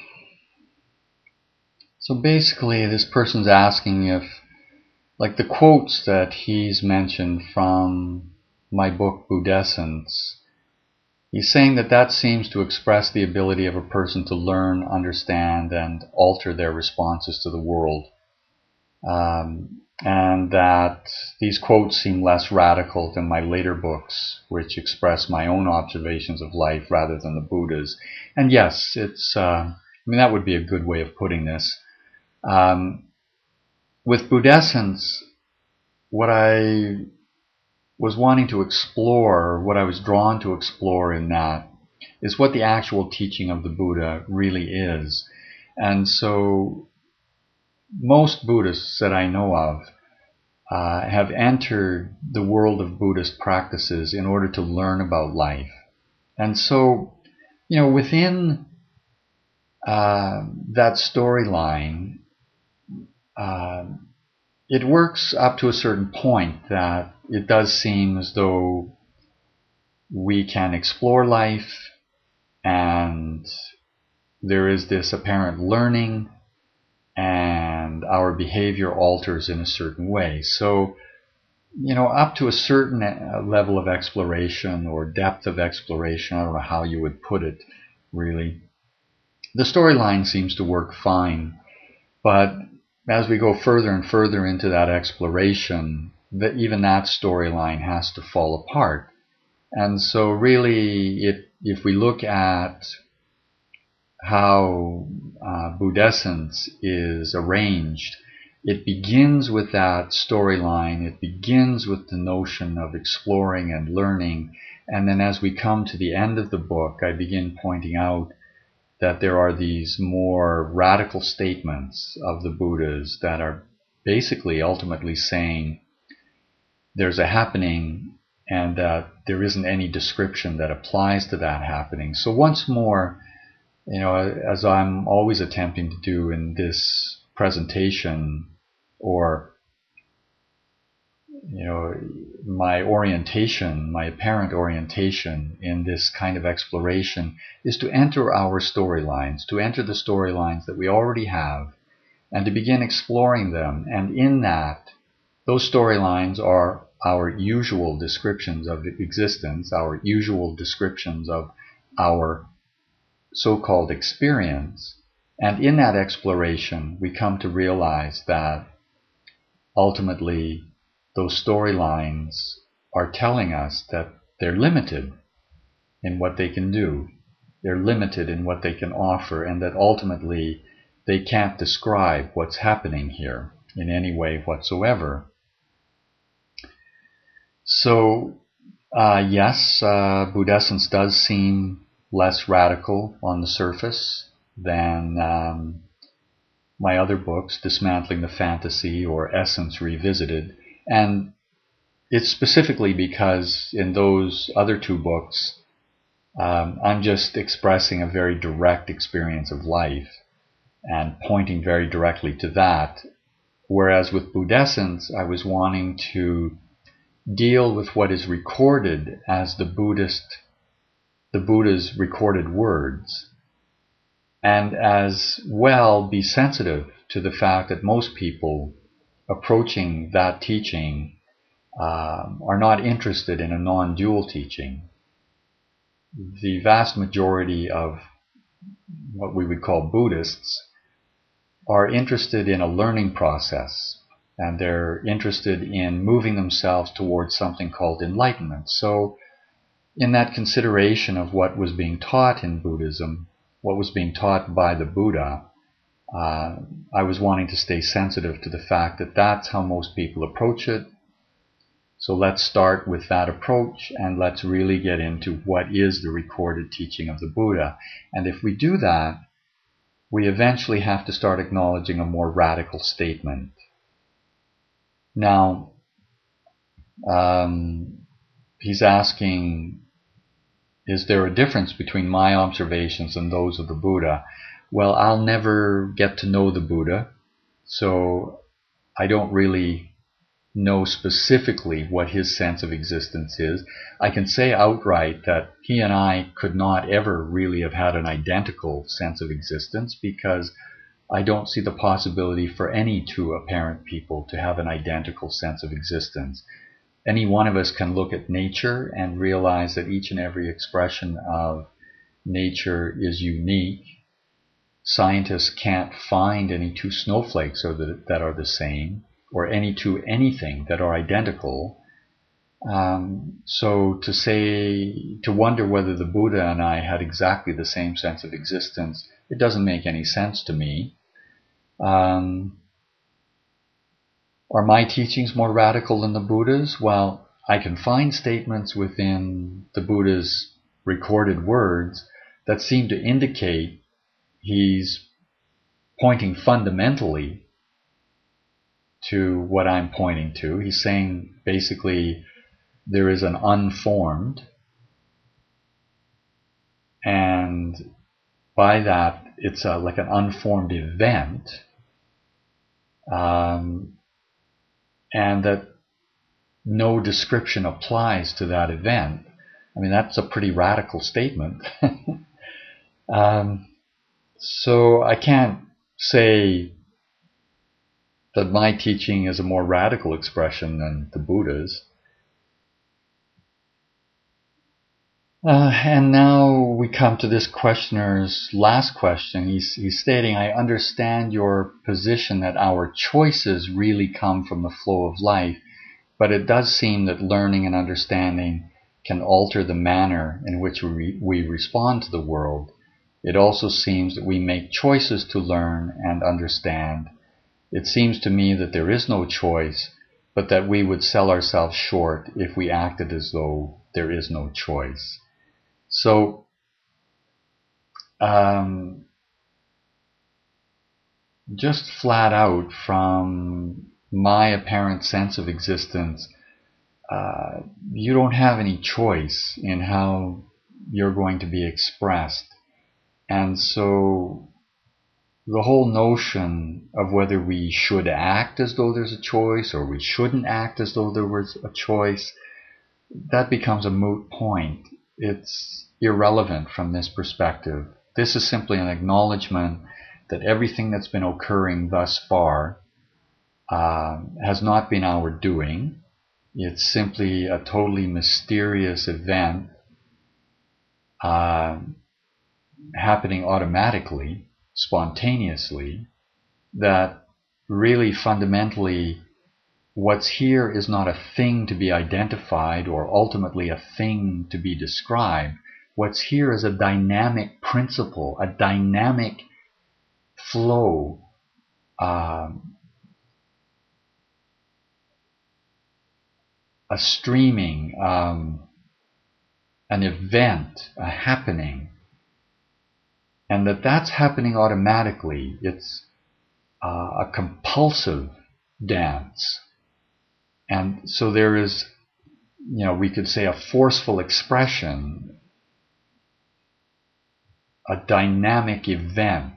so basically this person's asking if, like the quotes that he's mentioned from my book Buddhessence, he's saying that that seems to express the ability of a person to learn, understand, and alter their responses to the world. Um, and that these quotes seem less radical than my later books, which express my own observations of life rather than the Buddha's. And yes, it's, uh, I mean, that would be a good way of putting this. Um, with Buddhessence, what I was wanting to explore, what I was drawn to explore in that, is what the actual teaching of the Buddha really is. And so most Buddhists that I know of uh, have entered the world of Buddhist practices in order to learn about life. And so, you know, within uh, that storyline, uh, it works up to a certain point that it does seem as though we can explore life and there is this apparent learning and our behavior alters in a certain way. So, you know, up to a certain level of exploration or depth of exploration, I don't know how you would put it really, the storyline seems to work fine. But as we go further and further into that exploration, that even that storyline has to fall apart. And so really, it, if we look at how uh, Buddhessence is arranged, it begins with that storyline, it begins with the notion of exploring and learning, and then as we come to the end of the book, I begin pointing out that there are these more radical statements of the Buddhas that are basically ultimately saying there's a happening and that there isn't any description that applies to that happening. So once more, you know, as I'm always attempting to do in this presentation, or, you know, my orientation, my apparent orientation in this kind of exploration is to enter our storylines, to enter the storylines that we already have, and to begin exploring them. And in that, those storylines are our usual descriptions of existence, our usual descriptions of our so-called experience. And in that exploration, we come to realize that ultimately those storylines are telling us that they're limited in what they can do. They're limited in what they can offer, and that ultimately they can't describe what's happening here in any way whatsoever. So, uh, yes, uh, Buddhessence does seem less radical on the surface than um, my other books, Dismantling the Fantasy or Essence Revisited. And it's specifically because in those other two books, um, I'm just expressing a very direct experience of life and pointing very directly to that. Whereas with Buddhessence, I was wanting to deal with what is recorded as the Buddhist the Buddha's recorded words, and as well be sensitive to the fact that most people approaching that teaching um, are not interested in a non-dual teaching. The vast majority of what we would call Buddhists are interested in a learning process, and they're interested in moving themselves towards something called enlightenment. So in that consideration of what was being taught in Buddhism, what was being taught by the Buddha, uh, I was wanting to stay sensitive to the fact that that's how most people approach it. So let's start with that approach, and let's really get into what is the recorded teaching of the Buddha. And if we do that, we eventually have to start acknowledging a more radical statement. Now, um, he's asking, is there a difference between my observations and those of the Buddha? Well, I'll never get to know the Buddha, so I don't really know specifically what his sense of existence is. I can say outright that he and I could not ever really have had an identical sense of existence, because I don't see the possibility for any two apparent people to have an identical sense of existence. Any one of us can look at nature and realize that each and every expression of nature is unique. Scientists can't find any two snowflakes that are the same, or any two anything that are identical. Um, so to say, to wonder whether the Buddha and I had exactly the same sense of existence, it doesn't make any sense to me. Um, are my teachings more radical than the Buddha's? Well, I can find statements within the Buddha's recorded words that seem to indicate he's pointing fundamentally to what I'm pointing to. He's saying basically there is an unformed, and by that it's a, like an unformed event, um, and that no description applies to that event. I mean, that's a pretty radical statement. um, so I can't say that my teaching is a more radical expression than the Buddha's. Uh, and now we come to this questioner's last question. He's, he's stating, I understand your position that our choices really come from the flow of life, but it does seem that learning and understanding can alter the manner in which we, we respond to the world. It also seems that we make choices to learn and understand. It seems to me that there is no choice, but that we would sell ourselves short if we acted as though there is no choice. So, um, just flat out from my apparent sense of existence, uh, you don't have any choice in how you're going to be expressed. And so the whole notion of whether we should act as though there's a choice or we shouldn't act as though there was a choice, that becomes a moot point. It's irrelevant from this perspective. This is simply an acknowledgement that everything that's been occurring thus far uh, has not been our doing. It's simply a totally mysterious event uh, happening automatically, spontaneously, that really fundamentally what's here is not a thing to be identified or ultimately a thing to be described. What's here is a dynamic principle, a dynamic flow, um, a streaming, um, an event, a happening. And that that's happening automatically. It's uh, a compulsive dance. And so there is, you know, we could say a forceful expression, a dynamic event.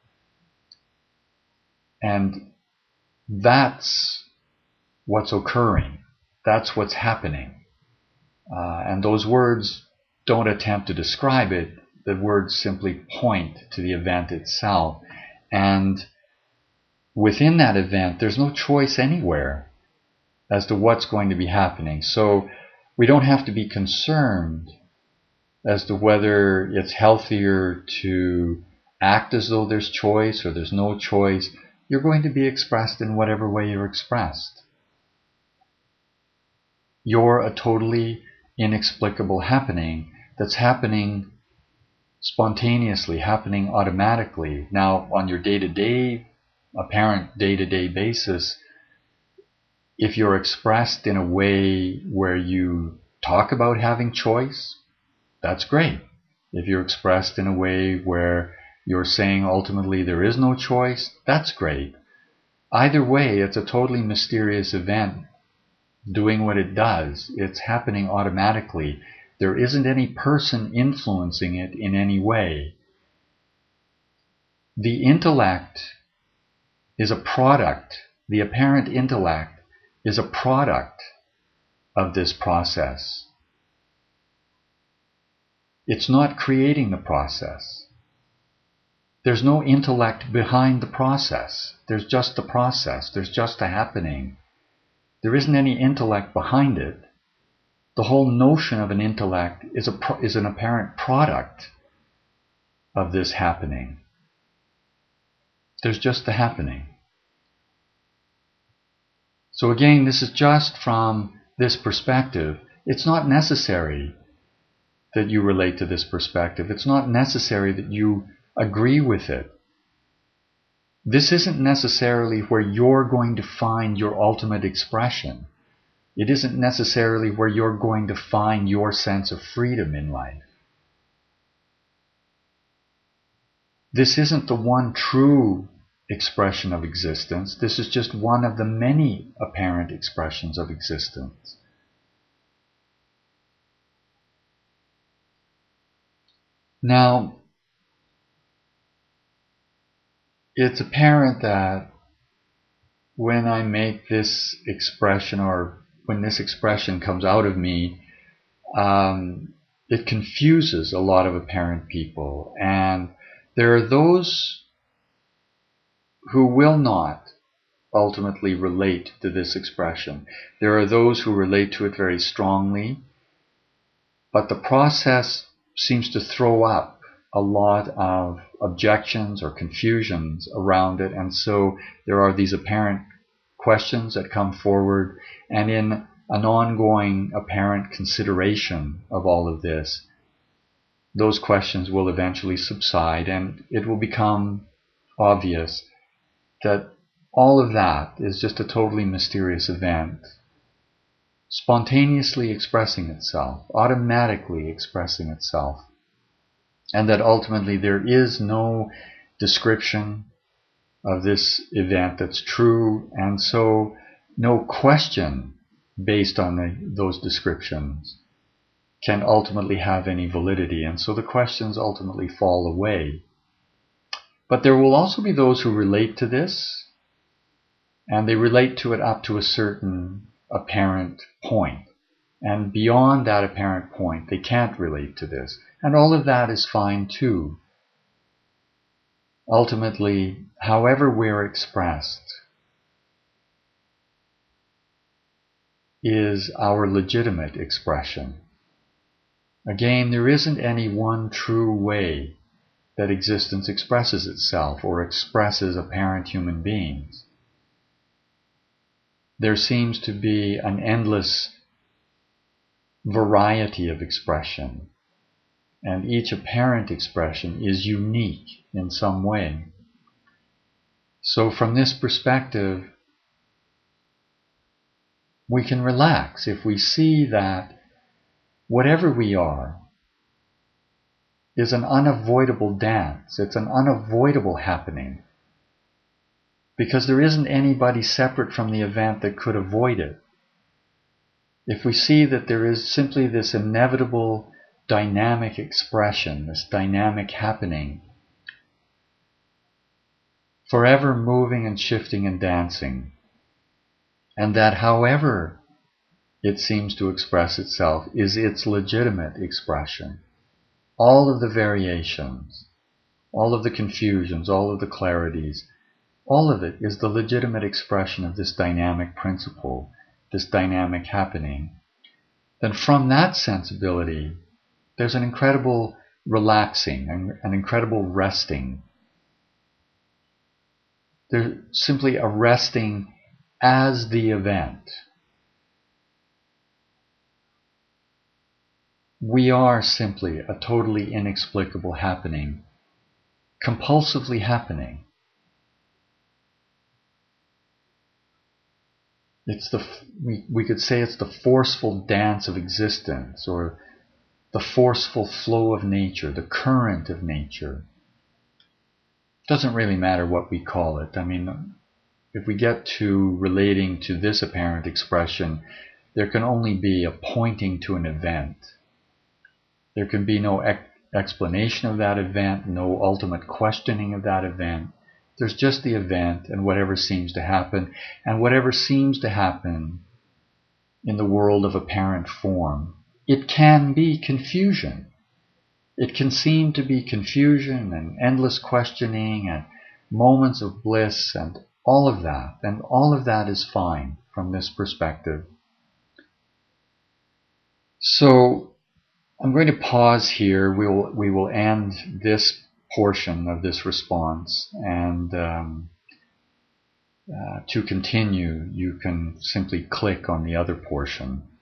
And that's what's occurring. That's what's happening. Uh, and those words don't attempt to describe it. The words simply point to the event itself. And within that event, there's no choice anywhere as to what's going to be happening. So we don't have to be concerned as to whether it's healthier to act as though there's choice or there's no choice. You're going to be expressed in whatever way you're expressed. You're a totally inexplicable happening that's happening spontaneously, happening automatically. Now, on your day-to-day, apparent day-to-day basis, If you're expressed in a way where you talk about having choice, that's great. If you're expressed in a way where you're saying ultimately there is no choice, that's great. Either way, it's a totally mysterious event doing what it does. It's happening automatically. There isn't any person influencing it in any way. The intellect is a product, the apparent intellect is a product of this process. It's not creating the process. There's no intellect behind the process. There's just the process. There's just the happening. There isn't any intellect behind it. The whole notion of an intellect is, a pro- is an apparent product of this happening. There's just the happening. So again, this is just from this perspective. It's not necessary that you relate to this perspective. It's not necessary that you agree with it. This isn't necessarily where you're going to find your ultimate expression. It isn't necessarily where you're going to find your sense of freedom in life. This isn't the one true expression of existence. This is just one of the many apparent expressions of existence. Now, it's apparent that when I make this expression, or when this expression comes out of me, um, it confuses a lot of apparent people. And there are those who will not ultimately relate to this expression. There are those who relate to it very strongly, but the process seems to throw up a lot of objections or confusions around it, and so there are these apparent questions that come forward, and in an ongoing apparent consideration of all of this, those questions will eventually subside, and it will become obvious that all of that is just a totally mysterious event, spontaneously expressing itself, automatically expressing itself, and that ultimately there is no description of this event that's true, and so no question based on the, those descriptions can ultimately have any validity, and so the questions ultimately fall away. But there will also be those who relate to this, and they relate to it up to a certain apparent point. And beyond that apparent point, they can't relate to this. And all of that is fine too. Ultimately, however we're expressed is our legitimate expression. Again, there isn't any one true way that existence expresses itself or expresses apparent human beings. There seems to be an endless variety of expression, and each apparent expression is unique in some way. So from this perspective, we can relax if we see that whatever we are is an unavoidable dance. It's an unavoidable happening, because there isn't anybody separate from the event that could avoid it. If we see that there is simply this inevitable dynamic expression, this dynamic happening, forever moving and shifting and dancing, and that however it seems to express itself is its legitimate expression, all of the variations, all of the confusions, all of the clarities, all of it is the legitimate expression of this dynamic principle, this dynamic happening, then from that sensibility, there's an incredible relaxing, an incredible resting. There's simply a resting as the event. We are simply a totally inexplicable happening, compulsively happening. It's the we, we could say it's the forceful dance of existence, or the forceful flow of nature, the current of nature. Doesn't really matter what we call it. I mean, if we get to relating to this apparent expression, there can only be a pointing to an event. There can be no ex- explanation of that event, no ultimate questioning of that event. There's just the event and whatever seems to happen, and whatever seems to happen in the world of apparent form. It can be confusion. It can seem to be confusion and endless questioning and moments of bliss and all of that. And all of that is fine from this perspective. So I'm going to pause here. We'll, we will end this portion of this response, and um, uh, to continue, you can simply click on the other portion.